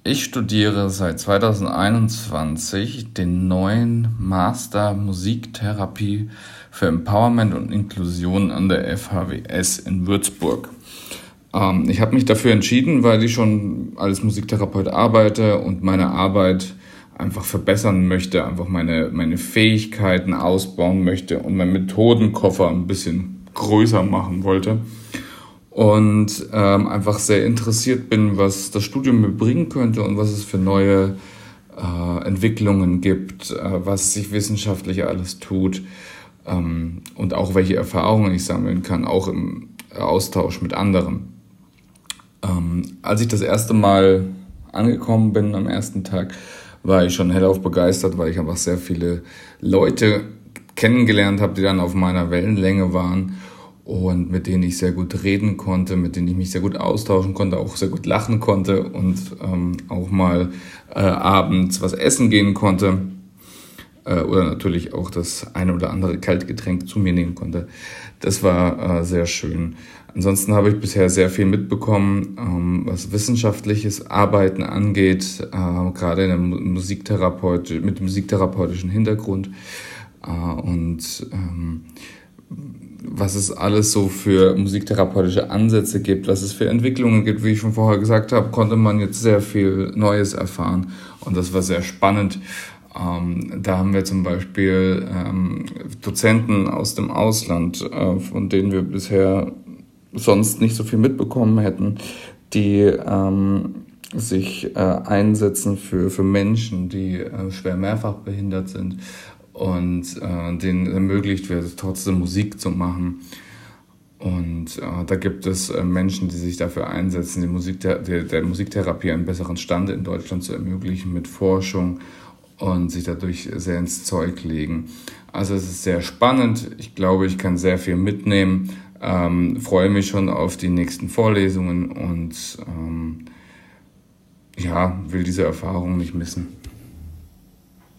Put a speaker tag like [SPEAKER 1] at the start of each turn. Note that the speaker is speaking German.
[SPEAKER 1] Ich studiere seit 2021 den neuen Master Musiktherapie für Empowerment und Inklusion an der FHWS in Würzburg. Ich habe mich dafür entschieden, weil ich schon als Musiktherapeut arbeite und meine Arbeit einfach verbessern möchte, einfach meine Fähigkeiten ausbauen möchte und meinen Methodenkoffer ein bisschen größer machen wollte. Und einfach sehr interessiert bin, was das Studium mir bringen könnte und was es für neue Entwicklungen gibt, was sich wissenschaftlich alles tut und auch welche Erfahrungen ich sammeln kann, auch im Austausch mit anderen. Als ich das erste Mal angekommen bin am ersten Tag, war ich schon hellauf begeistert, weil ich einfach sehr viele Leute kennengelernt habe, die dann auf meiner Wellenlänge waren und mit denen ich sehr gut reden konnte, mit denen ich mich sehr gut austauschen konnte, auch sehr gut lachen konnte und auch mal abends was essen gehen konnte oder natürlich auch das eine oder andere Kaltgetränk zu mir nehmen konnte. Das war sehr schön. Ansonsten habe ich bisher sehr viel mitbekommen, was wissenschaftliches Arbeiten angeht, gerade in der mit musiktherapeutischen Hintergrund und was es alles so für musiktherapeutische Ansätze gibt, was es für Entwicklungen gibt. Wie ich schon vorher gesagt habe, konnte man jetzt sehr viel Neues erfahren und das war sehr spannend. Da haben wir zum Beispiel Dozenten aus dem Ausland, von denen wir bisher sonst nicht so viel mitbekommen hätten, die sich einsetzen für Menschen, die schwer mehrfach behindert sind und denen ermöglicht wird, trotzdem Musik zu machen. Und da gibt es Menschen, die sich dafür einsetzen, der Musiktherapie einen besseren Stand in Deutschland zu ermöglichen mit Forschung und sich dadurch sehr ins Zeug legen. Also es ist sehr spannend. Ich glaube, ich kann sehr viel mitnehmen. Freue mich schon auf die nächsten Vorlesungen und will diese Erfahrung nicht missen.